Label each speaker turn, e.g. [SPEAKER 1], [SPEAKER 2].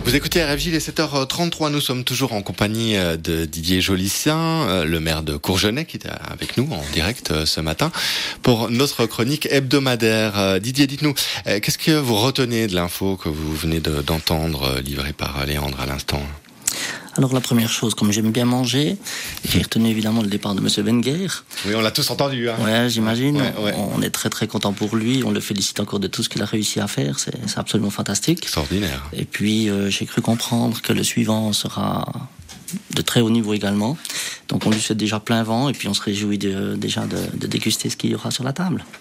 [SPEAKER 1] Vous écoutez RFJ, il est 7h33, nous sommes toujours en compagnie de Didier Jolicien, le maire de Courgenay, qui est avec nous en direct ce matin, pour notre chronique hebdomadaire. Didier, dites-nous, qu'est-ce que vous retenez de l'info que vous venez d'entendre, livrée par Léandre à l'instant ?
[SPEAKER 2] Alors la première chose, comme j'aime bien manger, j'ai retenu évidemment le départ de Monsieur Wenger.
[SPEAKER 1] Oui, on l'a tous entendu. Hein.
[SPEAKER 2] Ouais, j'imagine.
[SPEAKER 1] Ouais.
[SPEAKER 2] On est très très content pour lui. On le félicite encore de tout ce qu'il a réussi à faire. C'est absolument fantastique.
[SPEAKER 1] Extraordinaire.
[SPEAKER 2] Et puis j'ai cru comprendre que le suivant sera de très haut niveau également. Donc on lui souhaite déjà plein vent et puis on se réjouit déjà de déguster ce qu'il y aura sur la table.